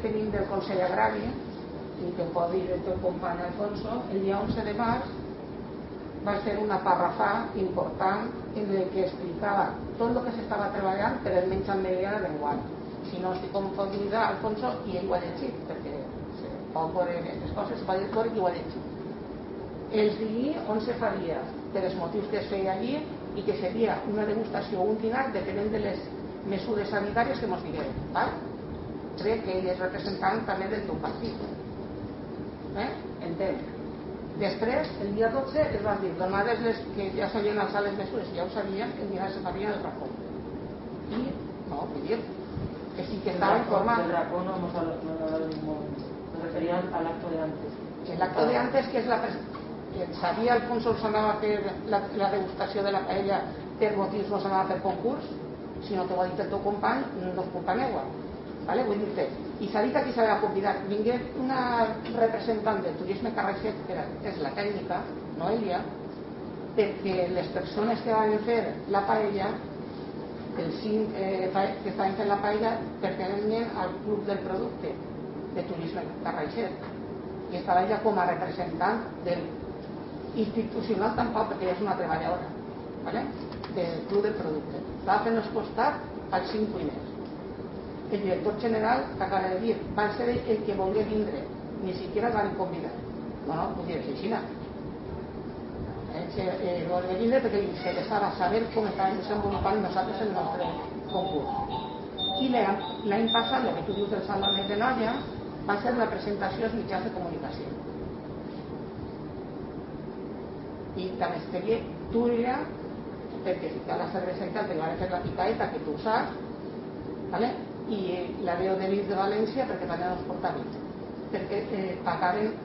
tenim del Consell Agrari, i que pot dir el teu company Alfonso, el dia 11 de març va ser una parrafà important en el que explicava tot el que s'estava treballant per el menys mediana d'enguany. Si no estic confundida, Alfonso, i ell ho ha llegit, perquè pot veure aquestes coses, va dir que ho ha llegit. Els digui on se faria, per els motius que es feia allí, i que seria una degustació o un dinar depenent de les mesures sanitàries que ens diguem. Crec que ell és representant també del teu partit. Entenc. Després, el dia 12, es van dir, donades les que ja s'havien alçat les mesures, ja ho sabien, el dinar se faria en el racó. I, no, vull dir, que sí que estava informant. El racó no hemos hablado ningún. Me refería al acto de antes. El acto de antes, que és la sabia Alfonso que s'anava a fer la degustació de la paella per motius no s'anava a fer concurs, sinó que ho ha dit el teu company, no és culpa meua. Vull dir-te, i s'ha dit aquí s'ha de convidar, vingué una representant del turisme carretger, que és la tècnica, Noelia, perquè les persones que van fer la paella, els 5 que estaven fent la paella, pertanyen al club del producte de turisme carretger, i estava ella com a representant del institucional tampoc, perquè ella és una treballadora del club del producte. Estava fent els costats als 5 primers. El director general, que acaba de dir, va ser el que volia vindre, ni siquiera el van convidar. No, vull dir, és així. Volia vindre perquè li interessava saber com estàvem desenvolupant nosaltres el nostre concurs. I l'any passat, el que tu dius del Salonet de Noia, va ser la presentació als mitjans de comunicació. I també estaria Túria, perquè ficar la cervesa i tal, te van fer la picaeta, que tu saps, i la veu de l'Is de València, perquè també no es porta vi, perquè pagaven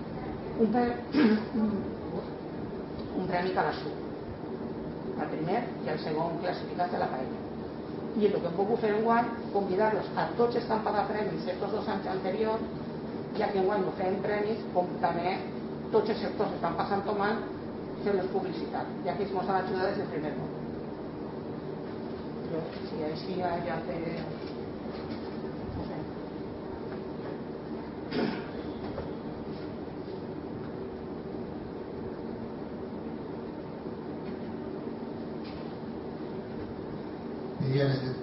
un premi cada suc, el primer i el segon classificat de la paella. I el que hem pogut fer enguany, convidar-los a tots els que han pagat premis aquests 2 anys anteriors, ja que enguany no fem premis, com també tots els sectors estan passant tomant, fer-los publicitat, ja que ells ens han ajudat des del primer moment. Si així ja té... no sé. Miguel,